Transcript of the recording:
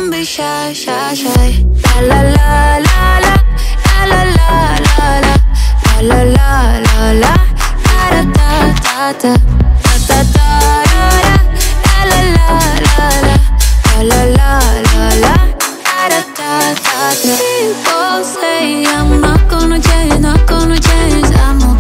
Don't be shy, shy, shy. La la la la la, la la la la la, la la la la, da da da da, da da da da, la la la la la, la la la la, da da da da. People say I'm not gonna change, not gonna change. I'm